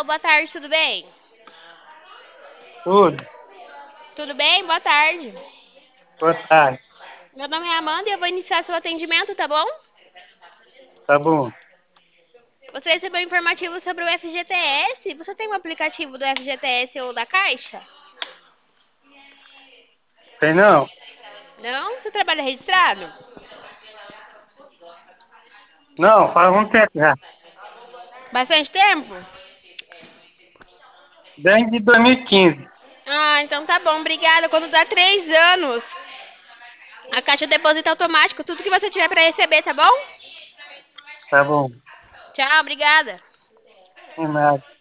boa tarde, tudo bem? Tudo. Tudo bem? Boa tarde. Boa tarde. Meu nome é Amanda e eu vou iniciar seu atendimento, tá bom? Tá bom. Você recebeu informativo sobre o FGTS? Você tem um aplicativo do FGTS ou da Caixa? Tem não? Não? Você trabalha registrado? Não, faz um tempo já. Bastante tempo? Desde 2015. Ah, então tá bom, obrigada. Quando dá 3 anos, a Caixa deposita automático tudo que você tiver pra receber, tá bom? Tá bom. Tchau, obrigada. Não nada.